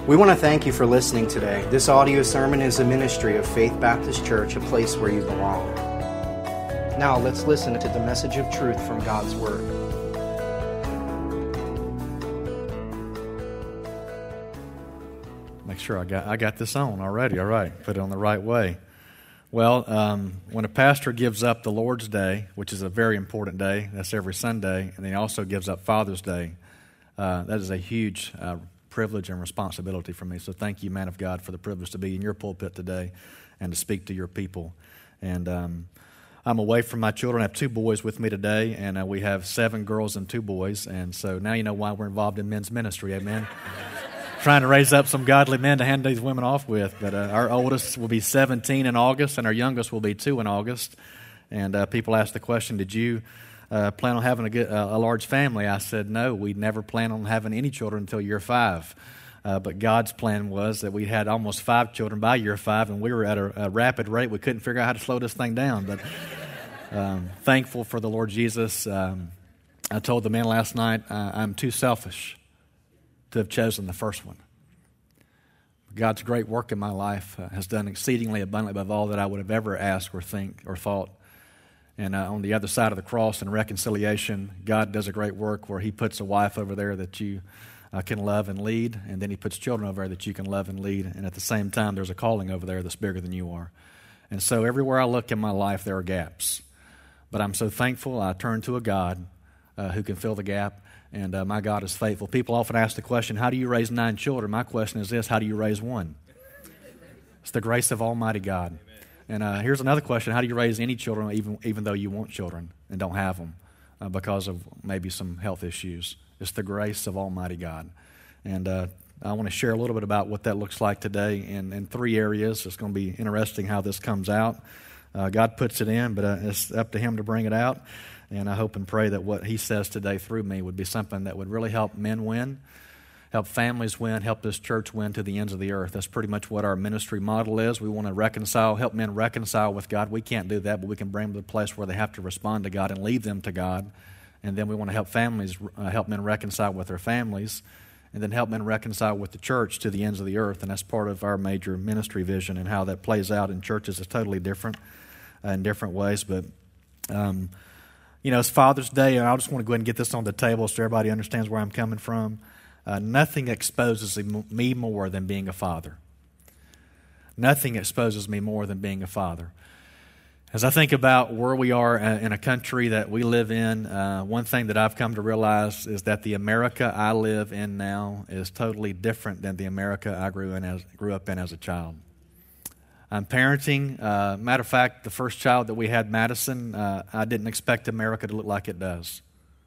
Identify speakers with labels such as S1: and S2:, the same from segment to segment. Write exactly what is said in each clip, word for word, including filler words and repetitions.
S1: We want to thank you for listening today. This audio sermon is a ministry of Faith Baptist Church, a place where you belong. Now let's listen to the message of truth from God's Word.
S2: Make sure I got I got this on already. All right, put it on the right way. Well, um, when a pastor gives up the Lord's Day, which is a very important day, that's every Sunday, and then he also gives up Father's Day, uh, that is a huge uh, privilege and responsibility for me. So thank you, man of God, for the privilege to be in your pulpit today and to speak to your people. And um, I'm away from my children. I have two boys with me today, and uh, we have seven girls and two boys. And so now you know why we're involved in men's ministry, amen? Trying to raise up some godly men to hand these women off with. But uh, our oldest will be seventeen in August, and our youngest will be two in August. And uh, people ask the question, did you uh, plan on having a, good, uh, a large family? I said, no, we never plan on having any children until year five. Uh, but God's plan was that we had almost five children by year five, and we were at a, a rapid rate. We couldn't figure out how to slow this thing down. But um, thankful for the Lord Jesus. Um, I told the man last night, uh, I'm too selfish to have chosen the first one. God's great work in my life uh, has done exceedingly abundantly above all that I would have ever asked or think or thought. And uh, on the other side of the cross in reconciliation, God does a great work where He puts a wife over there that you uh, can love and lead, and then He puts children over there that you can love and lead. And at the same time, there's a calling over there that's bigger than you are. And so everywhere I look in my life, there are gaps. But I'm so thankful I turn to a God uh, who can fill the gap. And uh, my God is faithful. People often ask the question, how do you raise nine children? My question is this, how do you raise one? It's the grace of Almighty God. Amen. And uh, here's another question, how do you raise any children even, even though you want children and don't have them uh, because of maybe some health issues? It's the grace of Almighty God. And uh, I want to share a little bit about what that looks like today in, in three areas. It's going to be interesting how this comes out. Uh, God puts it in, but uh, it's up to Him to bring it out. And I hope and pray that what He says today through me would be something that would really help men win, help families win, help this church win to the ends of the earth. That's pretty much what our ministry model is. We want to reconcile, help men reconcile with God. We can't do that, but we can bring them to the place where they have to respond to God and lead them to God. And then we want to help families, uh, help men reconcile with their families, and then help men reconcile with the church to the ends of the earth. And that's part of our major ministry vision, and how that plays out in churches is totally different uh, in different ways. But um You know, it's Father's Day, and I just want to go ahead and get this on the table so everybody understands where I'm coming from. Uh, nothing exposes me more than being a father. Nothing exposes me more than being a father. As I think about where we are in a country that we live in, uh, one thing that I've come to realize is that the America I live in now is totally different than the America I grew in as, grew up in as a child. I'm parenting. Uh, matter of fact, the first child that we had, Madison, uh, I didn't expect America to look like it does.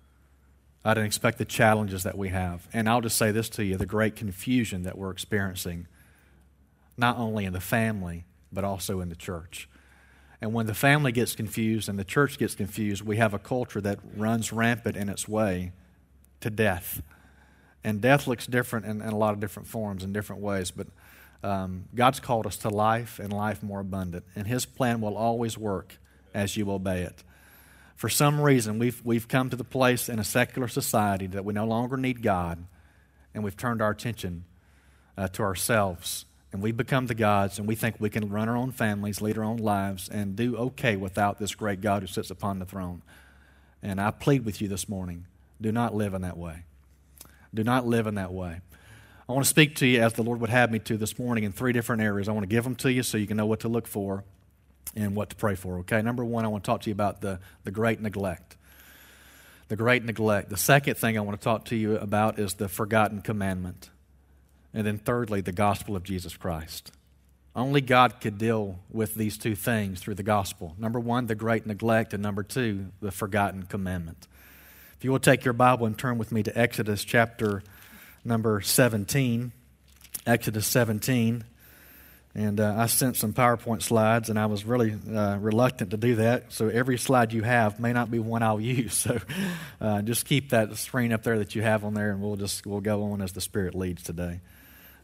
S2: I didn't expect the challenges that we have. And I'll just say this to you, the great confusion that we're experiencing, not only in the family, but also in the church. And when the family gets confused and the church gets confused, we have a culture that runs rampant in its way to death. And death looks different in, in a lot of different forms and different ways, but Um, God's called us to life and life more abundant, and His plan will always work as you obey it. For some reason, we've we've come to the place in a secular society that we no longer need God, and we've turned our attention uh, to ourselves, and we've become the gods, and we think we can run our own families, lead our own lives, and do okay without this great God who sits upon the throne. And I plead with you this morning, do not live in that way. Do not live in that way. I want to speak to you as the Lord would have me to this morning in three different areas. I want to give them to you so you can know what to look for and what to pray for, okay? Number one, I want to talk to you about the, the great neglect. The great neglect. The second thing I want to talk to you about is the forgotten commandment. And then thirdly, the gospel of Jesus Christ. Only God could deal with these two things through the gospel. Number one, the great neglect, and number two, the forgotten commandment. If you will take your Bible and turn with me to Exodus chapter number seventeen, Exodus seventeen, and uh, I sent some PowerPoint slides, and I was really uh, reluctant to do that, so every slide you have may not be one I'll use, so uh, just keep that screen up there that you have on there, and we'll just we'll go on as the Spirit leads today.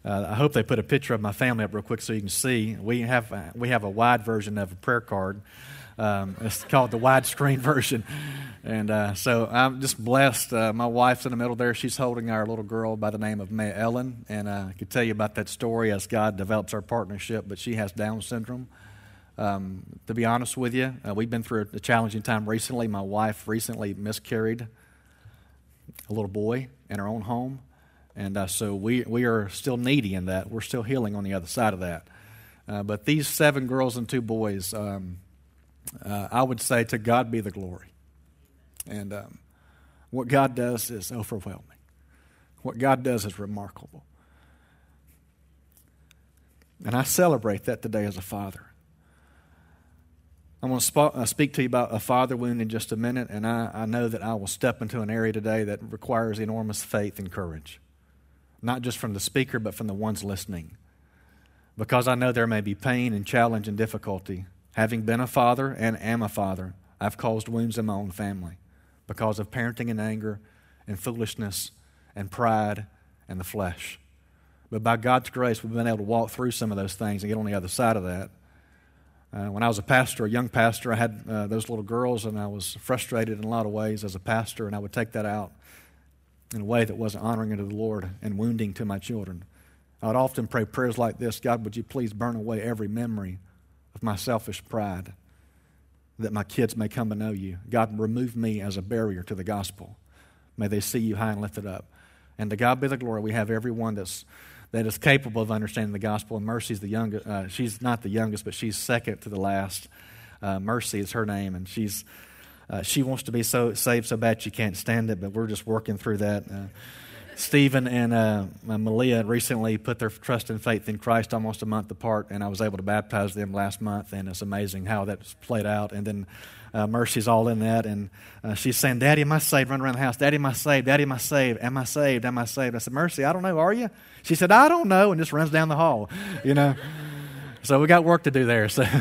S2: Uh, I hope they put a picture of my family up real quick so you can see. We have uh, we have a wide version of a prayer card. Um, it's called the widescreen version. And uh, so I'm just blessed. Uh, my wife's in the middle there. She's holding our little girl by the name of Maya Ellen. And uh, I could tell you about that story as God develops our partnership, but she has Down syndrome. Um, to be honest with you, uh, we've been through a challenging time recently. My wife recently miscarried a little boy in her own home. And uh, so we, we are still needy in that. We're still healing on the other side of that. Uh, but these seven girls and two boys, um, uh, I would say to God be the glory. And um, what God does is overwhelming. What God does is remarkable. And I celebrate that today as a father. I'm going to sp- uh, speak to you about a father wound in just a minute, and I, I know that I will step into an area today that requires enormous faith and courage. Not just from the speaker, but from the ones listening. Because I know there may be pain and challenge and difficulty. Having been a father and am a father, I've caused wounds in my own family because of parenting in anger and foolishness and pride and the flesh. But by God's grace, we've been able to walk through some of those things and get on the other side of that. Uh, when I was a pastor, a young pastor, I had uh, those little girls, and I was frustrated in a lot of ways as a pastor, and I would take that out in a way that wasn't honoring to the Lord and wounding to my children. I would often pray prayers like this: God, would you please burn away every memory of my selfish pride, that my kids may come to know you. God, remove me as a barrier to the gospel. May they see you high and lifted up. And to God be the glory, we have everyone that's that is capable of understanding the gospel. And Mercy's the youngest. Uh, she's not the youngest, but she's second to the last. Uh, Mercy is her name, and she's uh, she wants to be so saved so bad she can't stand it. But we're just working through that. Uh, Stephen and uh, Malia recently put their trust and faith in Christ almost a month apart, and I was able to baptize them last month, and it's amazing how that's played out. And then uh, Mercy's all in that, and uh, she's saying, Daddy, am I saved? Running around the house, Daddy, am I saved? Daddy, am I saved? Am I saved? Am I saved? I said, Mercy, I don't know, are you? She said, I don't know, and just runs down the hall, you know. So we got work to do there. So,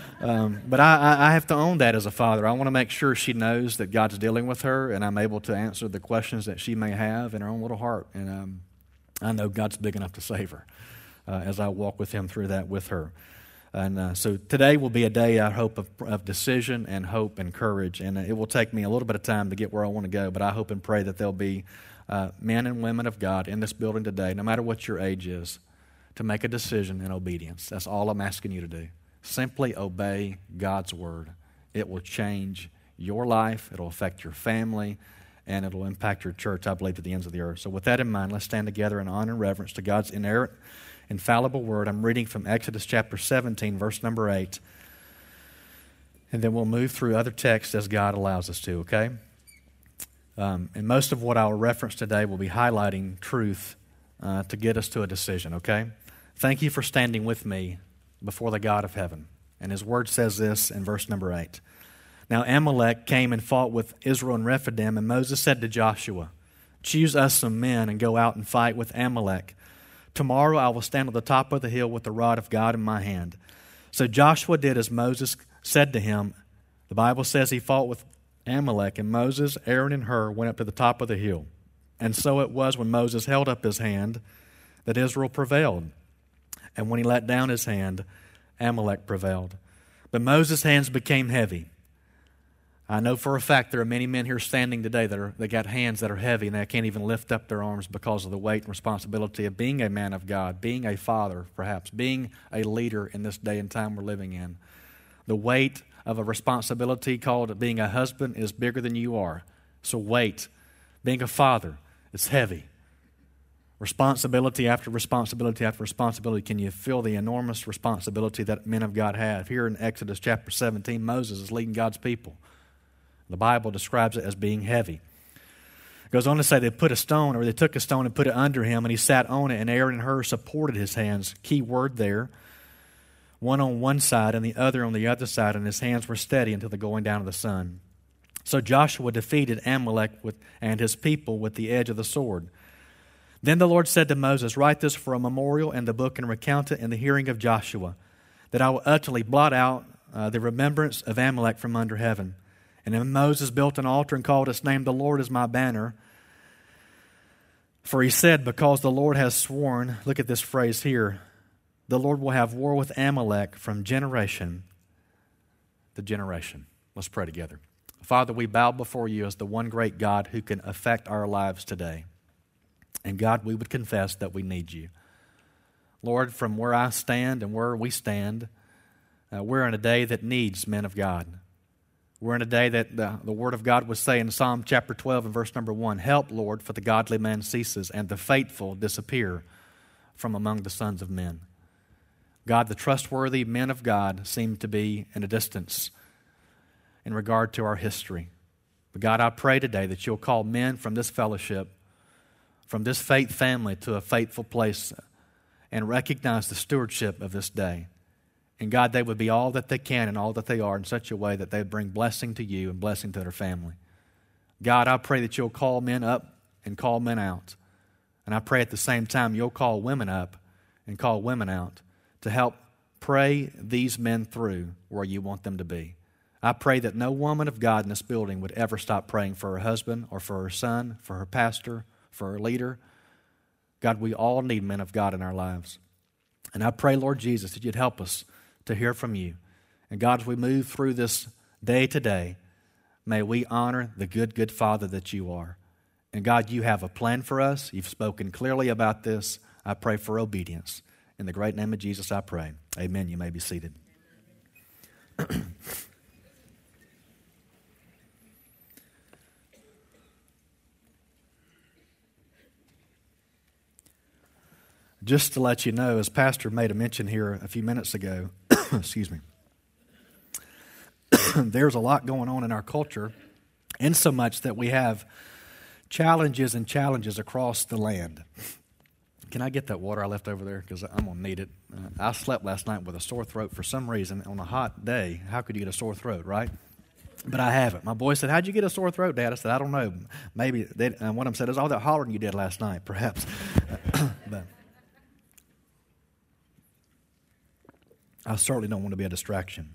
S2: um, but I, I have to own that as a father. I want to make sure she knows that God's dealing with her, and I'm able to answer the questions that she may have in her own little heart. And um, I know God's big enough to save her uh, as I walk with Him through that with her. And uh, so today will be a day, I hope, of, of decision and hope and courage. And it will take me a little bit of time to get where I want to go, but I hope and pray that there'll be uh, men and women of God in this building today, no matter what your age is, to make a decision in obedience. That's all I'm asking you to do. Simply obey God's word. It will change your life, it'll affect your family, and it'll impact your church, I believe, to the ends of the earth. So with that in mind, let's stand together in honor and reverence to God's inerrant, infallible word. I'm reading from Exodus chapter seventeen, verse number eight. And then we'll move through other texts as God allows us to, okay? Um, and most of what I'll reference today will be highlighting truth uh, to get us to a decision, okay? Thank you for standing with me before the God of heaven. And His word says this in verse number eight. Now Amalek came and fought with Israel and Rephidim, and Moses said to Joshua, choose us some men and go out and fight with Amalek. Tomorrow I will stand on the top of the hill with the rod of God in my hand. So Joshua did as Moses said to him. The Bible says he fought with Amalek, and Moses, Aaron, and Hur went up to the top of the hill. And so it was when Moses held up his hand that Israel prevailed. And when he let down his hand, Amalek prevailed. But Moses' hands became heavy. I know for a fact there are many men here standing today that are they got hands that are heavy and they can't even lift up their arms because of the weight and responsibility of being a man of God, being a father, perhaps, being a leader in this day and time we're living in. The weight of a responsibility called being a husband is bigger than you are. So weight. Being a father is heavy. Responsibility after responsibility after responsibility. Can you feel the enormous responsibility that men of God have? Here in Exodus chapter seventeen, Moses is leading God's people. The Bible describes it as being heavy. It goes on to say they put a stone, or they took a stone and put it under him, and he sat on it, and Aaron and Hur supported his hands. Key word there. One on one side and the other on the other side, and his hands were steady until the going down of the sun. So Joshua defeated Amalek with, and his people with the edge of the sword. Then the Lord said to Moses, write this for a memorial in the book and recount it in the hearing of Joshua, that I will utterly blot out uh, the remembrance of Amalek from under heaven. And then Moses built an altar and called its name, the Lord is my banner. For he said, because the Lord has sworn, look at this phrase here, the Lord will have war with Amalek from generation to generation. Let's pray together. Father, we bow before you as the one great God who can affect our lives today. And God, we would confess that we need you. Lord, from where I stand and where we stand, uh, we're in a day that needs men of God. We're in a day that the, the Word of God would say in Psalm chapter twelve and verse number one, help, Lord, for the godly man ceases and the faithful disappear from among the sons of men. God, the trustworthy men of God seem to be in a distance in regard to our history. But God, I pray today that you'll call men from this fellowship, from this faith family to a faithful place and recognize the stewardship of this day. And God, they would be all that they can and all that they are in such a way that they bring blessing to you and blessing to their family. God, I pray that you'll call men up and call men out. And I pray at the same time you'll call women up and call women out to help pray these men through where you want them to be. I pray that no woman of God in this building would ever stop praying for her husband or for her son, for her pastor, for her leader. God, we all need men of God in our lives. And I pray, Lord Jesus, that you'd help us to hear from you. And God, as we move through this day to day, may we honor the good, good Father that you are. And God, you have a plan for us. You've spoken clearly about this. I pray for obedience. In the great name of Jesus, I pray. Amen. You may be seated. Just to let you know, as Pastor made a mention here a few minutes ago, excuse me, there's a lot going on in our culture, in so much that we have challenges and challenges across the land. Can I get that water I left over there? Because I'm going to need it. Uh, I slept last night with a sore throat for some reason. On a hot day, how could you get a sore throat, right? But I haven't. My boy said, how'd you get a sore throat, Dad? I said, I don't know. Maybe, they, and one of them said, it's all that hollering you did last night, perhaps. But I certainly don't want to be a distraction.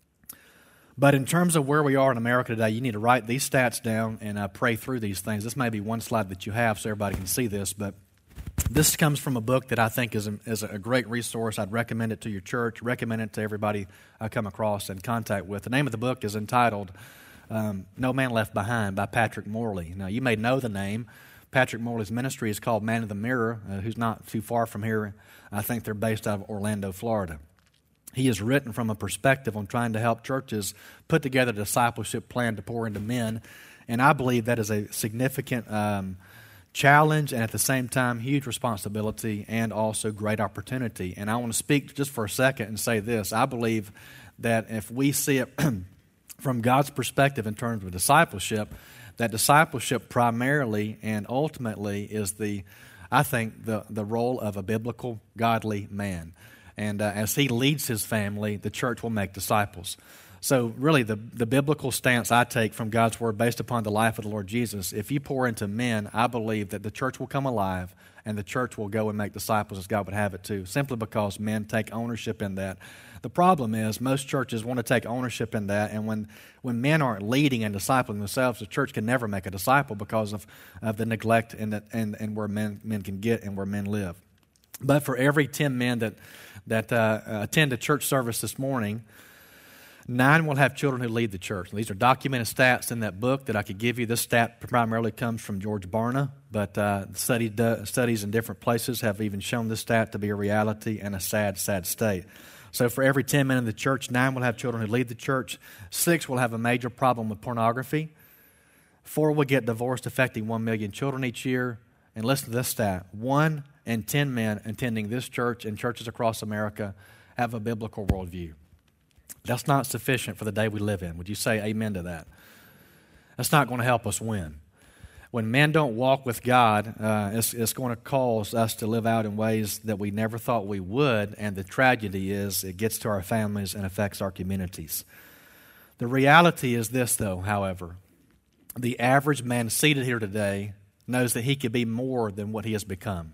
S2: But in terms of where we are in America today, you need to write these stats down and uh, pray through these things. This may be one slide that you have so everybody can see this, but this comes from a book that I think is a, is a great resource. I'd recommend it to your church, recommend it to everybody I come across and contact with. The name of the book is entitled um, No Man Left Behind by Patrick Morley. Now, you may know the name. Patrick Morley's ministry is called Man of the Mirror, uh, who's not too far from here. I think they're based out of Orlando, Florida. He has written from a perspective on trying to help churches put together a discipleship plan to pour into men. And I believe that is a significant um, challenge and at the same time huge responsibility and also great opportunity. And I want to speak just for a second and say this. I believe that if we see it from God's perspective in terms of discipleship, that discipleship primarily and ultimately is the, I think, the, the role of a biblical, godly man. And uh, as he leads his family, the church will make disciples. So really the, the biblical stance I take from God's Word based upon the life of the Lord Jesus, if you pour into men, I believe that the church will come alive and the church will go and make disciples as God would have it to, simply because men take ownership in that. The problem is most churches want to take ownership in that, and when, when men aren't leading and discipling themselves, the church can never make a disciple because of, of the neglect and, the, and, and where men, men can get and where men live. But for every ten men that that uh, attend a church service this morning, nine will have children who lead the church. These are documented stats in that book that I could give you. This stat primarily comes from George Barna, but uh, study, uh, studies in different places have even shown this stat to be a reality and a sad, sad state. So for every ten men in the church, nine will have children who lead the church. Six will have a major problem with pornography. Four will get divorced, affecting one million children each year. And listen to this stat. One in ten men attending this church and churches across America have a biblical worldview. That's not sufficient for the day we live in. Would you say amen to that? That's not going to help us win. When men don't walk with God, uh, it's, it's going to cause us to live out in ways that we never thought we would, and the tragedy is it gets to our families and affects our communities. The reality is this, though, however. The average man seated here today knows that he could be more than what he has become.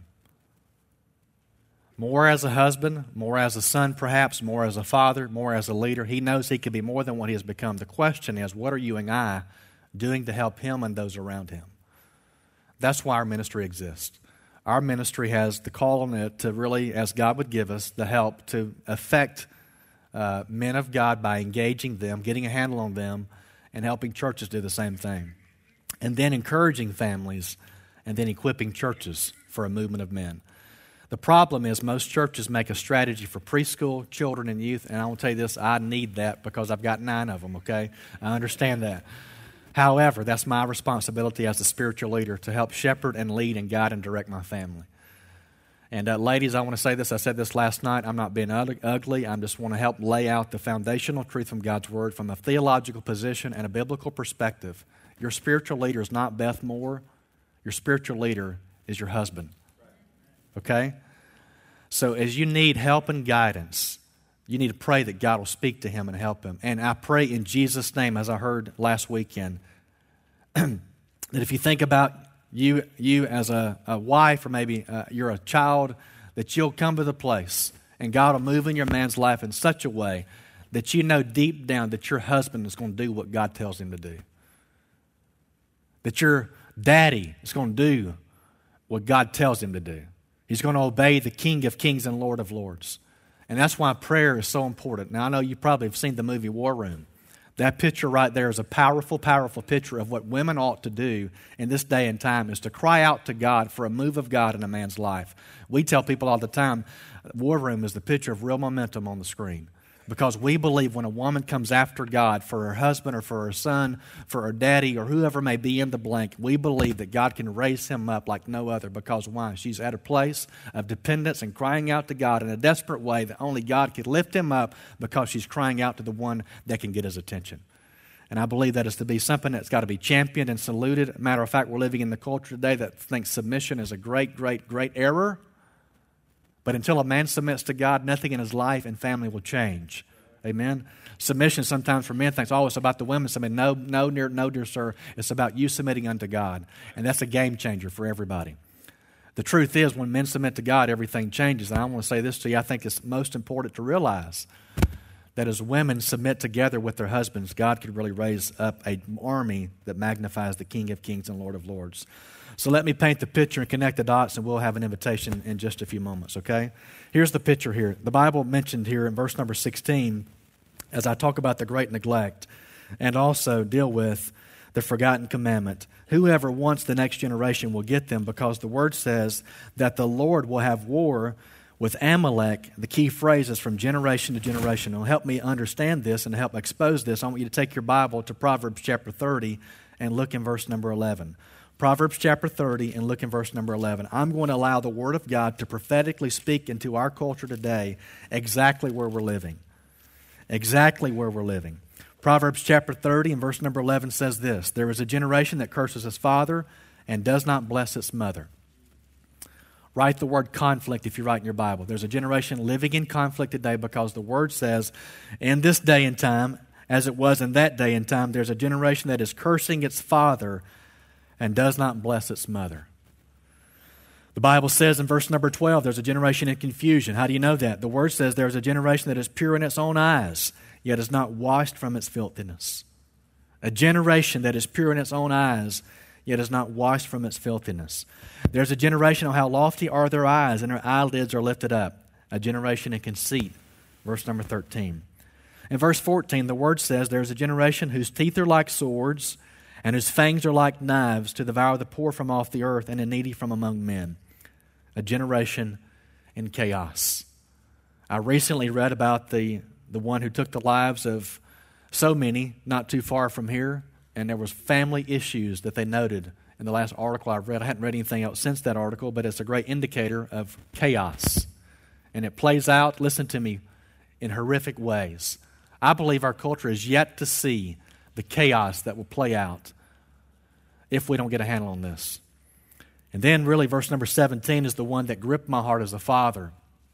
S2: More as a husband, more as a son perhaps, more as a father, more as a leader. He knows he could be more than what he has become. The question is, what are you and I doing to help him and those around him? That's why our ministry exists. Our ministry has the call on it to really, as God would give us, the help to affect uh, men of God by engaging them, getting a handle on them, and helping churches do the same thing. And then encouraging families, and then equipping churches for a movement of men. The problem is most churches make a strategy for preschool, children, and youth, and I will tell you this, I need that because I've got nine of them, okay? I understand that. However, that's my responsibility as a spiritual leader to help shepherd and lead and guide and direct my family. And uh, ladies, I want to say this. I said this last night. I'm not being ugly. I just want to help lay out the foundational truth from God's Word from a theological position and a biblical perspective. Your spiritual leader is not Beth Moore. Your spiritual leader is your husband. Okay? So as you need help and guidance, you need to pray that God will speak to him and help him. And I pray in Jesus' name, as I heard last weekend, that if you think about you you as a, a wife or maybe uh, you're a child, that you'll come to the place and God will move in your man's life in such a way that you know deep down that your husband is going to do what God tells him to do. That your daddy is going to do what God tells him to do. He's going to obey the King of Kings and Lord of Lords. And that's why prayer is so important. Now, I know you probably have seen the movie War Room. That picture right there is a powerful, powerful picture of what women ought to do in this day and time, is to cry out to God for a move of God in a man's life. We tell people all the time, War Room is the picture of real momentum on the screen. Because we believe when a woman comes after God for her husband or for her son, for her daddy or whoever may be in the blank, we believe that God can raise him up like no other. Because why? She's at a place of dependence and crying out to God in a desperate way that only God can lift him up because she's crying out to the one that can get his attention. And I believe that is to be something that's got to be championed and saluted. Matter of fact, we're living in the culture today that thinks submission is a great, great, great error. But until a man submits to God, nothing in his life and family will change. Amen? Submission sometimes for men thinks, oh, it's about the women. I mean, no, no, dear, no, dear sir. It's about you submitting unto God. And that's a game changer for everybody. The truth is, when men submit to God, everything changes. And I want to say this to you. I think it's most important to realize that as women submit together with their husbands, God could really raise up an army that magnifies the King of Kings and Lord of Lords. So let me paint the picture and connect the dots, and we'll have an invitation in just a few moments, okay? Here's the picture here. The Bible mentioned here in verse number sixteen, as I talk about the great neglect, and also deal with the forgotten commandment. Whoever wants the next generation will get them, because the Word says that the Lord will have war with Amalek. The key phrase is from generation to generation. It'll help me understand this and help expose this. I want you to take your Bible to Proverbs chapter thirty and look in verse number eleven. Proverbs chapter thirty and look in verse number eleven. I'm going to allow the Word of God to prophetically speak into our culture today exactly where we're living. Exactly where we're living. Proverbs chapter thirty and verse number eleven says this: there is a generation that curses its father and does not bless its mother. Write the word conflict if you write in your Bible. There's a generation living in conflict today because the Word says, in this day and time, as it was in that day and time, there's a generation that is cursing its father and does not bless its mother. The Bible says in verse number twelve, there's a generation in confusion. How do you know that? The Word says there's a generation that is pure in its own eyes, yet is not washed from its filthiness. A generation that is pure in its own eyes, yet is not washed from its filthiness. There's a generation on how lofty are their eyes, and their eyelids are lifted up. A generation in conceit. Verse number thirteen. In verse fourteen, the Word says there's a generation whose teeth are like swords, and whose fangs are like knives to devour the poor from off the earth and the needy from among men. A generation in chaos. I recently read about the, the one who took the lives of so many not too far from here, and there was family issues that they noted in the last article I've read. I hadn't read anything else since that article, but it's a great indicator of chaos. And it plays out, listen to me, in horrific ways. I believe our culture is yet to see the chaos that will play out if we don't get a handle on this. And then really verse number seventeen is the one that gripped my heart as a father,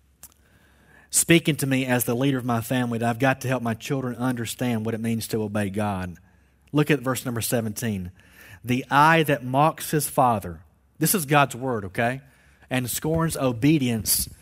S2: speaking to me as the leader of my family, that I've got to help my children understand what it means to obey God. Look at verse number seventeen. The eye that mocks his father, this is God's word, okay, and scorns obedience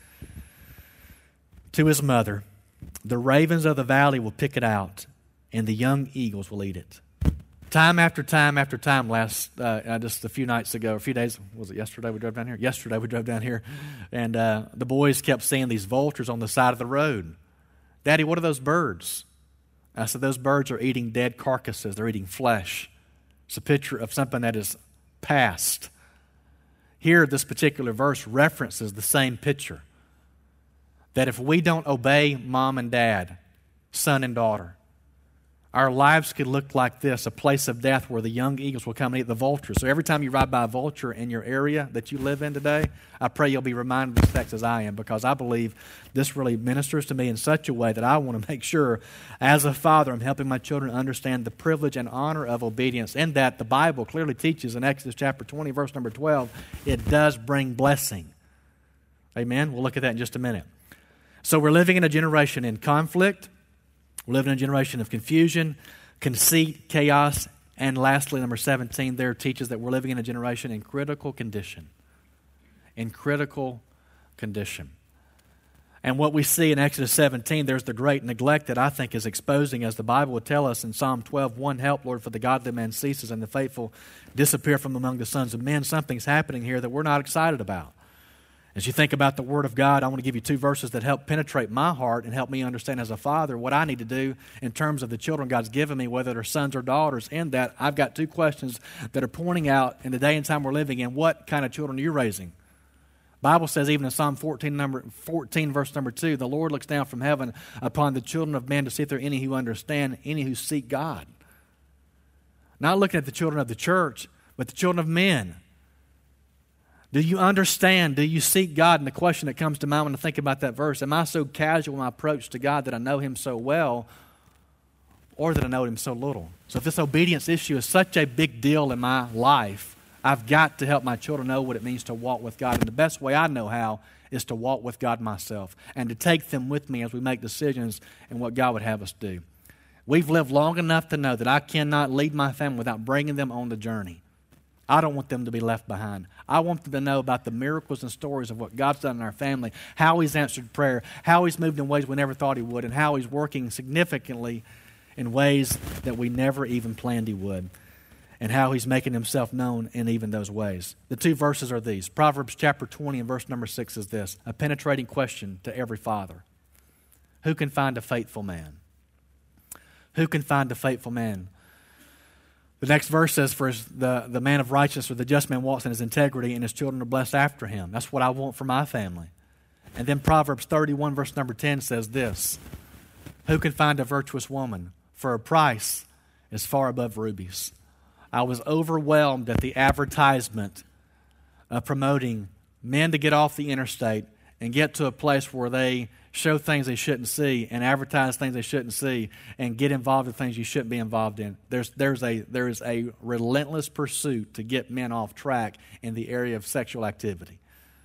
S2: to his mother, the ravens of the valley will pick it out, and the young eagles will eat it. Time after time after time, last uh, just a few nights ago, a few days, was it yesterday we drove down here? Yesterday we drove down here, and uh, the boys kept seeing these vultures on the side of the road. Daddy, what are those birds? I said, those birds are eating dead carcasses. They're eating flesh. It's a picture of something that is past. Here, this particular verse references the same picture. That if we don't obey mom and dad, son and daughter, our lives could look like this, a place of death where the young eagles will come and eat the vultures. So every time you ride by a vulture in your area that you live in today, I pray you'll be reminded of these texts as I am, because I believe this really ministers to me in such a way that I want to make sure, as a father, I'm helping my children understand the privilege and honor of obedience, and that the Bible clearly teaches in Exodus chapter twenty, verse number twelve, it does bring blessing. Amen? We'll look at that in just a minute. So we're living in a generation in conflict. We live in a generation of confusion, conceit, chaos, and lastly, number seventeen there teaches that we're living in a generation in critical condition. In critical condition. And what we see in Exodus seventeen, there's the great neglect that I think is exposing, as the Bible would tell us in Psalm twelve one, help, Lord, for the godly man ceases and the faithful disappear from among the sons of men. Something's happening here that we're not excited about. As you think about the Word of God, I want to give you two verses that help penetrate my heart and help me understand as a father what I need to do in terms of the children God's given me, whether they're sons or daughters. In that, I've got two questions that are pointing out in the day and time we're living in, what kind of children are you raising? The Bible says even in Psalm fourteen, number fourteen, verse number two, the Lord looks down from heaven upon the children of men to see if there are any who understand, any who seek God. Not looking at the children of the church, but the children of men. Do you understand? Do you seek God? And the question that comes to mind when I think about that verse, am I so casual in my approach to God that I know Him so well, or that I know Him so little? So if this obedience issue is such a big deal in my life, I've got to help my children know what it means to walk with God. And the best way I know how is to walk with God myself and to take them with me as we make decisions in what God would have us do. We've lived long enough to know that I cannot lead my family without bringing them on the journey. I don't want them to be left behind. I want them to know about the miracles and stories of what God's done in our family, how He's answered prayer, how He's moved in ways we never thought He would, and how He's working significantly in ways that we never even planned He would, and how He's making Himself known in even those ways. The two verses are these. Proverbs chapter twenty and verse number six is this, a penetrating question to every father. Who can find a faithful man? Who can find a faithful man? The next verse says, for his, the, the man of righteousness or the just man walks in his integrity, and his children are blessed after him. That's what I want for my family. And then Proverbs thirty-one, verse number ten says this, who can find a virtuous woman? For her price is far above rubies. I was overwhelmed at the advertisement of promoting men to get off the interstate and get to a place where they show things they shouldn't see and advertise things they shouldn't see and get involved in things you shouldn't be involved in. There's, there's a, there is a relentless pursuit to get men off track in the area of sexual activity.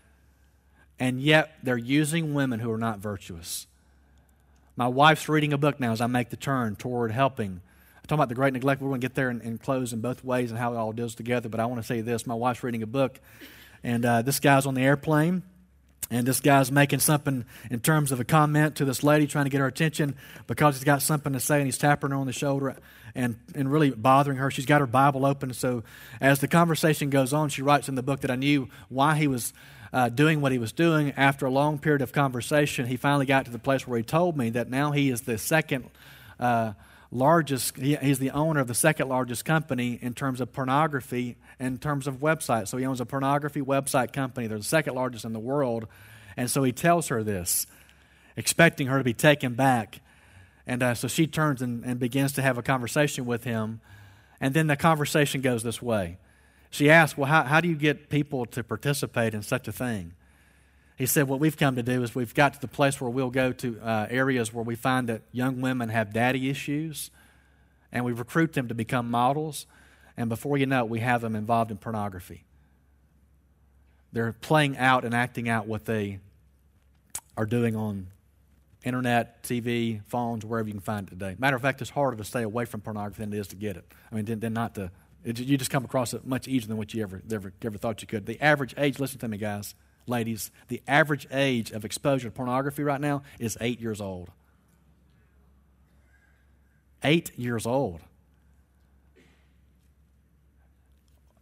S2: And yet they're using women who are not virtuous. My wife's reading a book now as I make the turn toward helping. I'm talking about the great neglect. We're going to get there and, and close in both ways and how it all deals together. But I want to say this. My wife's reading a book, and uh, this guy's on the airplane. And this guy's making something in terms of a comment to this lady, trying to get her attention because he's got something to say, and he's tapping her on the shoulder and, and really bothering her. She's got her Bible open. So as the conversation goes on, she writes in the book that I knew why he was uh, doing what he was doing. After a long period of conversation, he finally got to the place where he told me that now he is the second uh, largest, he, he's the owner of the second largest company in terms of pornography, in terms of websites. So he owns a pornography website company. They're the second largest in the world. And so he tells her this, expecting her to be taken back. And uh, so she turns and, and begins to have a conversation with him. And then the conversation goes this way. She asks, well, how, how do you get people to participate in such a thing? He said, what we've come to do is we've got to the place where we'll go to uh, areas where we find that young women have daddy issues, and we recruit them to become models, and before you know it, we have them involved in pornography. They're playing out and acting out what they are doing on internet, T V, phones, wherever you can find it today. Matter of fact, it's harder to stay away from pornography than it is to get it. I mean, than, than not to. It, you just come across it much easier than what you ever, ever, ever thought you could. The average age, listen to me, guys, ladies, the average age of exposure to pornography right now is eight years old. Eight years old.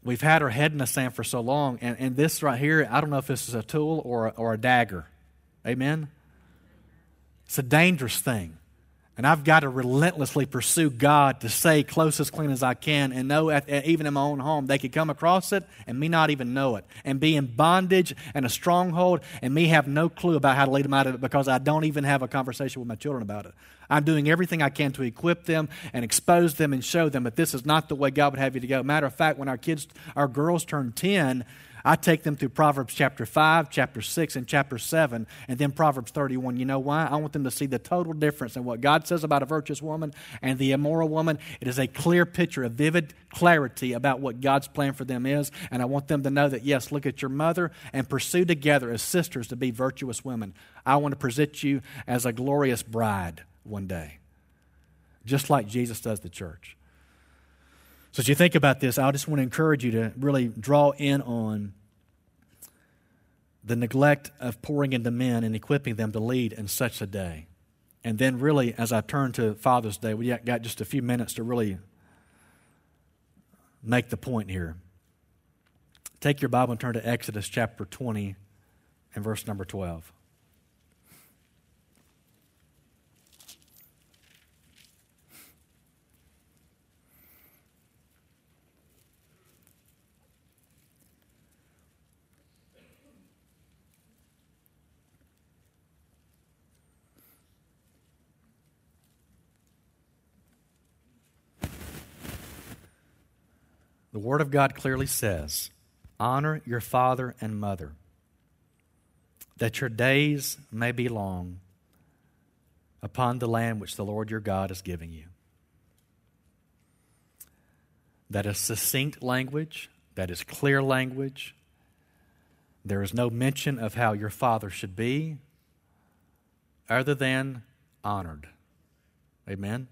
S2: we've had our head in the sand for so long, and, and this right here, I don't know if this is a tool or a, or a dagger. Amen? It's a dangerous thing. And I've got to relentlessly pursue God to stay close as clean as I can and know at, even in my own home they could come across it and me not even know it and be in bondage and a stronghold and me have no clue about how to lead them out of it because I don't even have a conversation with my children about it. I'm doing everything I can to equip them and expose them and show them that this is not the way God would have you to go. Matter of fact, when our kids, our girls turn ten, I take them through Proverbs chapter five, chapter six, and chapter seven, and then Proverbs thirty-one. You know why? I want them to see the total difference in what God says about a virtuous woman and the immoral woman. It is a clear picture, a vivid clarity about what God's plan for them is, and I want them to know that, yes, look at your mother and pursue together as sisters to be virtuous women. I want to present you as a glorious bride one day, just like Jesus does the church. So as you think about this, I just want to encourage you to really draw in on the neglect of pouring into men and equipping them to lead in such a day. And then really, as I turn to Father's Day, we got just a few minutes to really make the point here. Take your Bible and turn to Exodus chapter twenty and verse number twelve. The Word of God clearly says, honor your father and mother, that your days may be long upon the land which the Lord your God is giving you. That is succinct language, that is clear language. There is no mention of how your father should be other than honored. Amen?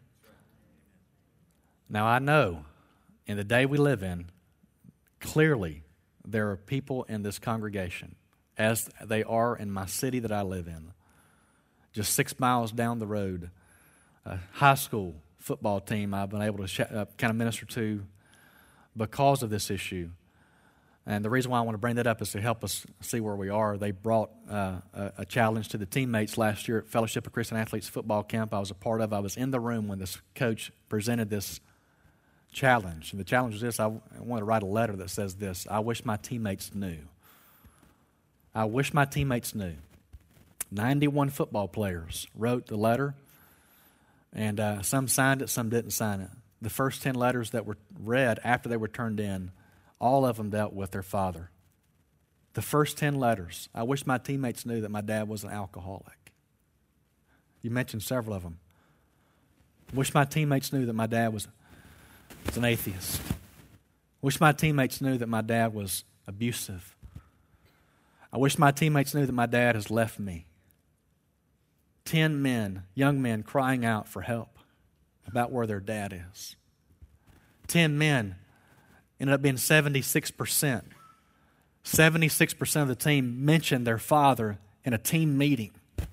S2: Now I know in the day we live in, clearly there are people in this congregation, as they are in my city that I live in, just six miles down the road, a high school football team I've been able to sh- uh, kind of minister to because of this issue. And the reason why I want to bring that up is to help us see where we are. They brought uh, a, a challenge to the teammates last year at Fellowship of Christian Athletes football camp I was a part of. I was in the room when this coach presented this challenge. And the challenge is this: I, I want to write a letter that says this: I wish my teammates knew. I wish my teammates knew. ninety-one football players wrote the letter, and uh, some signed it, some didn't sign it. The first ten letters that were read after they were turned in, all of them dealt with their father. The first ten letters. I wish my teammates knew that my dad was an alcoholic. You mentioned several of them. I wish my teammates knew that my dad was was an atheist. Wish my teammates knew that my dad was abusive. I wish my teammates knew that my dad has left me. Ten men, young men, crying out for help about where their dad is. Ten men ended up being seventy-six percent. seventy-six percent of the team mentioned their father in a team meeting.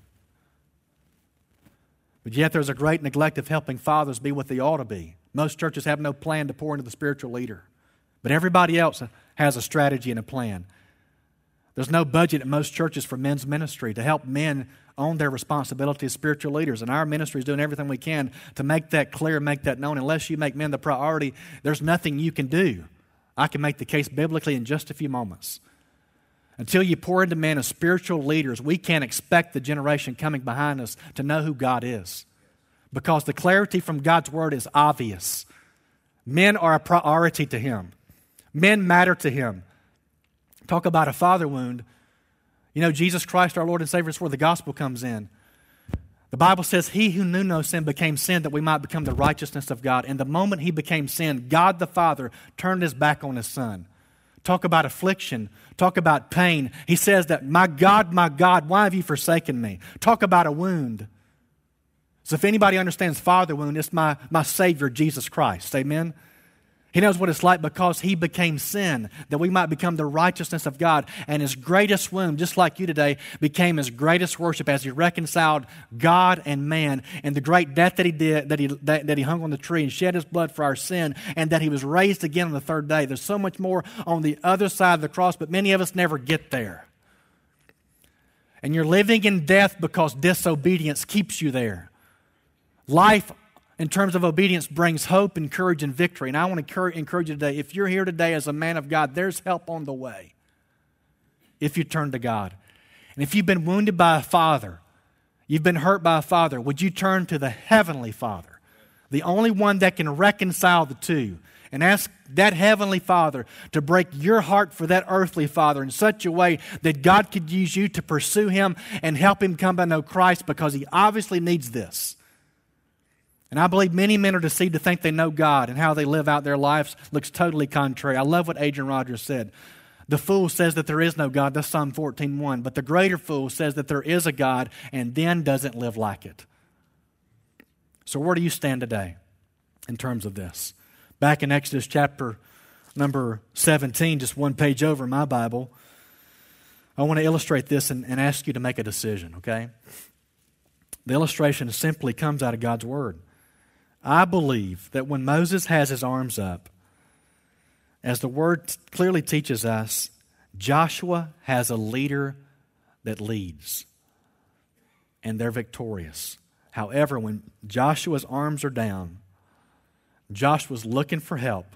S2: But yet there's a great neglect of helping fathers be what they ought to be. Most churches have no plan to pour into the spiritual leader. But everybody else has a strategy and a plan. There's no budget at most churches for men's ministry to help men own their responsibility as spiritual leaders. And our ministry is doing everything we can to make that clear, make that known. Unless you make men the priority, there's nothing you can do. I can make the case biblically in just a few moments. Until you pour into men as spiritual leaders, we can't expect the generation coming behind us to know who God is. Because the clarity from God's Word is obvious. Men are a priority to Him. Men matter to Him. Talk about a father wound. You know, Jesus Christ, our Lord and Savior, is where the gospel comes in. The Bible says, He who knew no sin became sin that we might become the righteousness of God. And the moment He became sin, God the Father turned His back on His Son. Talk about affliction. Talk about pain. He says that, my God, my God, why have you forsaken me? Talk about a wound. So if anybody understands father wound, it's my, my Savior, Jesus Christ. Amen? He knows what it's like because He became sin, that we might become the righteousness of God. And His greatest wound, just like you today, became His greatest worship as He reconciled God and man. And the great death that He did, that He, that, that he hung on the tree and shed His blood for our sin, and that He was raised again on the third day. There's so much more on the other side of the cross, but many of us never get there. And you're living in death because disobedience keeps you there. Life in terms of obedience brings hope and courage and victory. And I want to encourage you today, if you're here today as a man of God, there's help on the way if you turn to God. And if you've been wounded by a father, you've been hurt by a father, would you turn to the Heavenly Father, the only one that can reconcile the two, and ask that Heavenly Father to break your heart for that earthly father in such a way that God could use you to pursue him and help him come to know Christ, because he obviously needs this. And I believe many men are deceived to think they know God, and how they live out their lives looks totally contrary. I love what Adrian Rogers said. The fool says that there is no God. That's Psalm fourteen one. But the greater fool says that there is a God and then doesn't live like it. So where do you stand today in terms of this? Back in Exodus chapter number seventeen, just one page over in my Bible, I want to illustrate this and, and ask you to make a decision, okay? The illustration simply comes out of God's Word. I believe that when Moses has his arms up, as the Word t- clearly teaches us, Joshua has a leader that leads, and they're victorious. However, when Joshua's arms are down, Joshua's looking for help,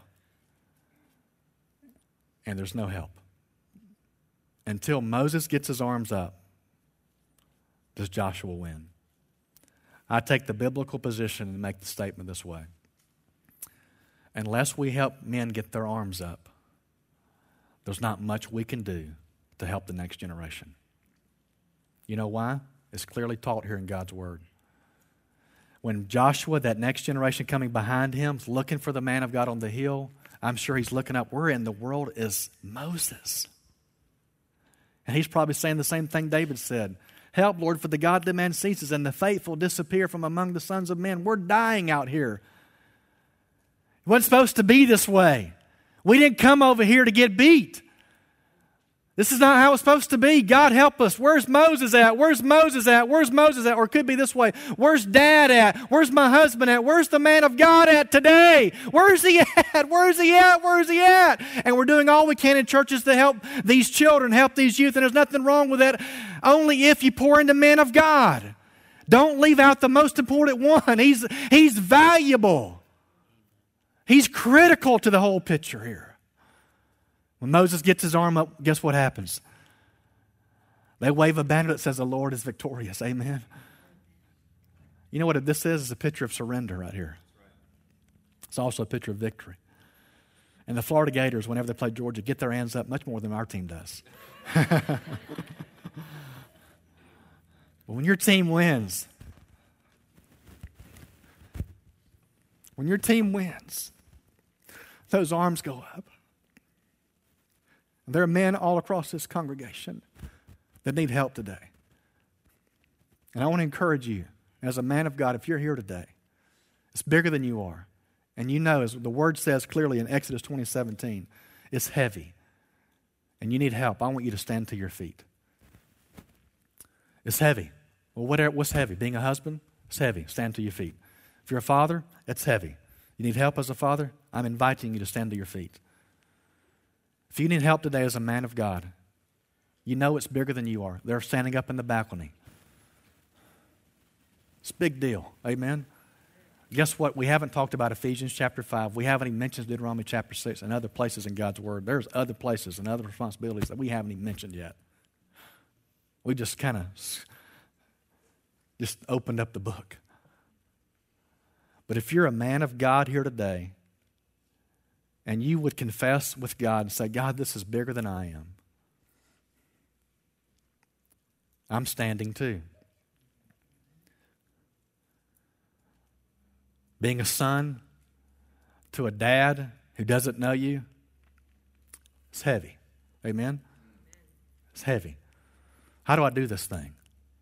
S2: and there's no help. Until Moses gets his arms up, does Joshua win? I take the biblical position and make the statement this way. Unless we help men get their arms up, there's not much we can do to help the next generation. You know why? It's clearly taught here in God's Word. When Joshua, that next generation coming behind him, is looking for the man of God on the hill, I'm sure he's looking up, where in the world is Moses? And he's probably saying the same thing David said. Help, Lord, for the godly man ceases and the faithful disappear from among the sons of men. We're dying out here. It wasn't supposed to be this way. We didn't come over here to get beat. This is not how it's supposed to be. God help us. Where's Moses at? Where's Moses at? Where's Moses at? Or it could be this way. Where's Dad at? Where's my husband at? Where's the man of God at today? Where's he at? Where's he at? Where's he at? And we're doing all we can in churches to help these children, help these youth, and there's nothing wrong with that, only if you pour into men of God. Don't leave out the most important one. He's, he's valuable. He's critical to the whole picture here. When Moses gets his arm up, guess what happens? They wave a banner that says the Lord is victorious. Amen. You know what this is? It's a picture of surrender right here. It's also a picture of victory. And the Florida Gators, whenever they play Georgia, get their hands up much more than our team does. But when your team wins, when your team wins, those arms go up. There are men all across this congregation that need help today. And I want to encourage you, as a man of God, if you're here today, it's bigger than you are. And you know, as the Word says clearly in Exodus twenty seventeen, it's heavy. And you need help. I want you to stand to your feet. It's heavy. Well, whatever, what's heavy? Being a husband? It's heavy. Stand to your feet. If you're a father, it's heavy. You need help as a father? I'm inviting you to stand to your feet. If you need help today as a man of God, you know it's bigger than you are. They're standing up in the balcony. It's a big deal. Amen? Guess what? We haven't talked about Ephesians chapter five. We haven't even mentioned Deuteronomy chapter six and other places in God's Word. There's other places and other responsibilities that we haven't even mentioned yet. We just kind of just opened up the book. But if you're a man of God here today, and you would confess with God and say, God, this is bigger than I am, I'm standing too. Being a son to a dad who doesn't know you, it's heavy. Amen? It's heavy. How do I do this thing?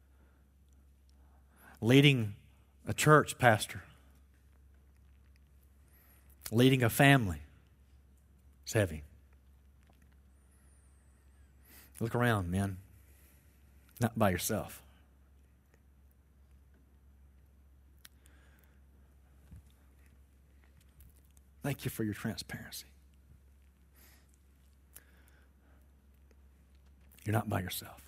S2: Leading a church pastor, leading a family, It's heavy. Look around, man. Not by yourself. Thank you for your transparency. You're not by yourself.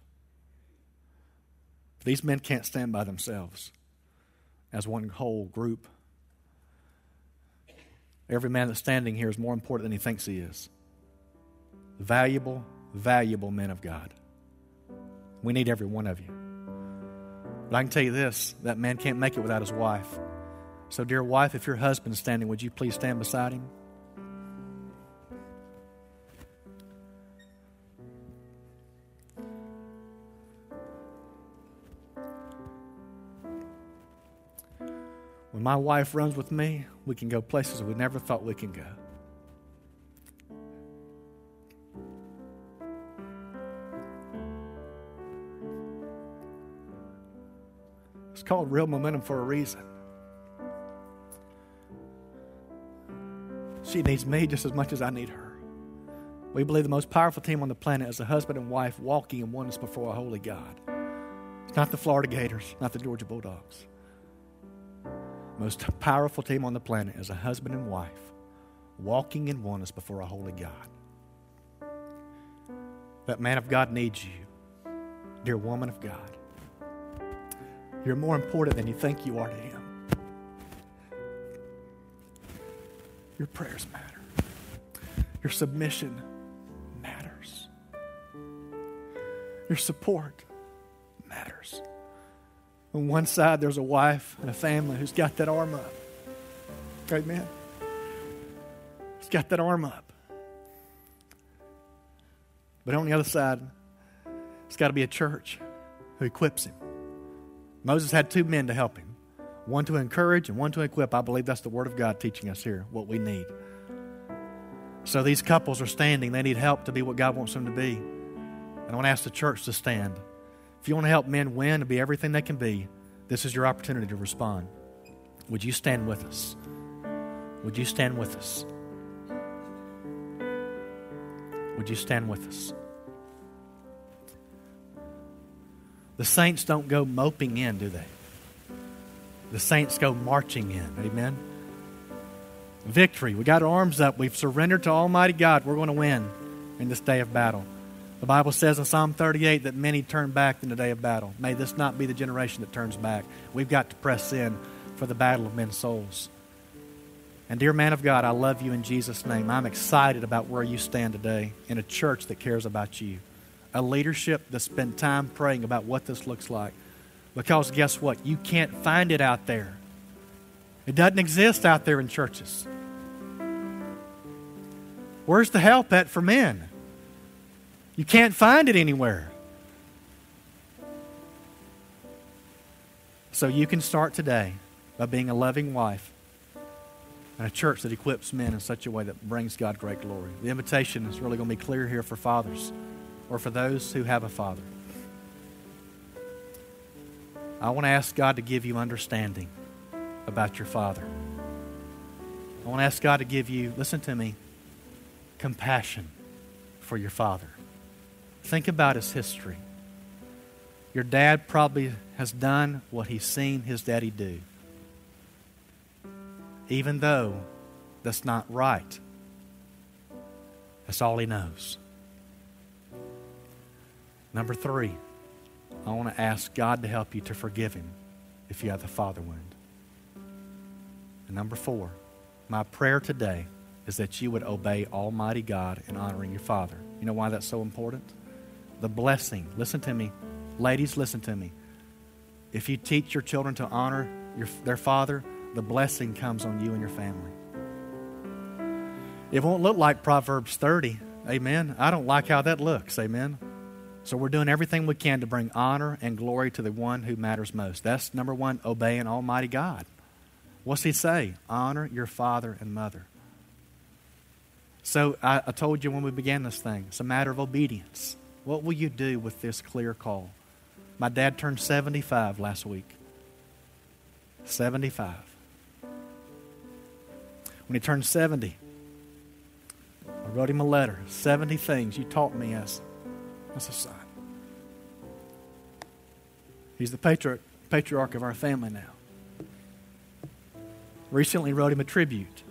S2: These men can't stand by themselves as one whole group. Every man that's standing here is more important than he thinks he is. Valuable, valuable men of God. We need every one of you. But I can tell you this, that man can't make it without his wife. So, dear wife, if your husband's standing, would you please stand beside him? When my wife runs with me, we can go places we never thought we can go. It's called real momentum for a reason. She needs me just as much as I need her. We believe the most powerful team on the planet is a husband and wife walking in oneness before a holy God. It's not the Florida Gators, not the Georgia Bulldogs. The most powerful team on the planet is a husband and wife walking in oneness before a holy God. That man of God needs you, dear woman of God. You're more important than you think you are to him. Your prayers matter. Your submission matters. Your support matters. On one side, there's a wife and a family who's got that arm up. Amen. He's got that arm up. But on the other side, it's got to be a church who equips him. Moses had two men to help him. One to encourage and one to equip. I believe that's the Word of God teaching us here, what we need. So these couples are standing. They need help to be what God wants them to be. And I want to ask the church to stand. If you want to help men win and be everything they can be, this is your opportunity to respond. Would you stand with us? Would you stand with us? Would you stand with us? The saints don't go moping in, do they? The saints go marching in. Amen? Victory. We got our arms up. We've surrendered to Almighty God. We're going to win in this day of battle. The Bible says in Psalm thirty-eight that many turn back in the day of battle. May this not be the generation that turns back. We've got to press in for the battle of men's souls. And dear man of God, I love you in Jesus' name. I'm excited about where you stand today in a church that cares about you. A leadership that spent time praying about what this looks like. Because guess what? You can't find it out there. It doesn't exist out there in churches. Where's the help at for men? You can't find it anywhere. So you can start today by being a loving wife and a church that equips men in such a way that brings God great glory. The invitation is really going to be clear here for fathers or for those who have a father. I want to ask God to give you understanding about your father. I want to ask God to give you, listen to me, compassion for your father. Think about his history. Your dad probably has done what he's seen his daddy do. Even though that's not right. That's all he knows. Number three, I want to ask God to help you to forgive him if you have the father wound. And number four, my prayer today is that you would obey Almighty God in honoring your father. You know why that's so important? The blessing. Listen to me. Ladies, listen to me. If you teach your children to honor your, their father, the blessing comes on you and your family. It won't look like Proverbs thirty. Amen. I don't like how that looks. Amen. So we're doing everything we can to bring honor and glory to the one who matters most. That's number one, obeying Almighty God. What's he say? Honor your father and mother. So I, I told you when we began this thing, it's a matter of obedience. What will you do with this clear call? My dad turned seventy-five last week. seventy-five. When he turned seventy, I I wrote him a letter, seventy things you taught me as, as a son. He's the patriarch, patriarch of our family now. Recently wrote him a tribute.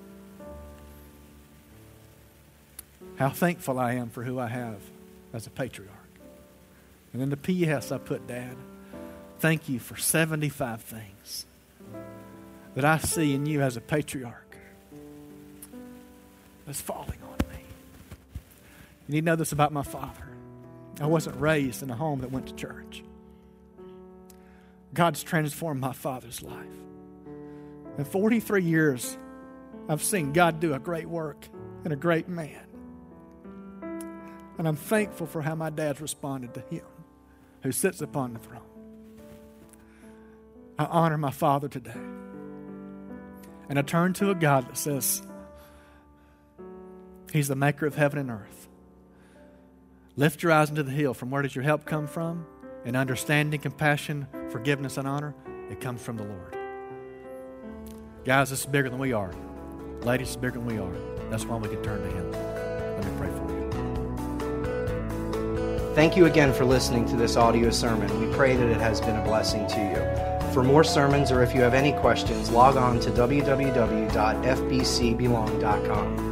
S2: How thankful I am for who I have as a patriarch. And in the P S I put, Dad, thank you for seventy-five things that I see in you as a patriarch that's falling on me. You need to know this about my father. I wasn't raised in a home that went to church. God's transformed my father's life. In forty-three years, I've seen God do a great work in a great man. And I'm thankful for how my dad's responded to him, who sits upon the throne. I honor my father today. And I turn to a God that says, He's the maker of heaven and earth. Lift your eyes into the hill. From where does your help come from? In understanding, compassion, forgiveness, and honor, it comes from the Lord. Guys, this is bigger than we are. Ladies, it's bigger than we are. That's why we can turn to Him. Let me pray for you.
S1: Thank you again for listening to this audio sermon. We pray that it has been a blessing to you. For more sermons, or if you have any questions, log on to w w w dot f b c belong dot com.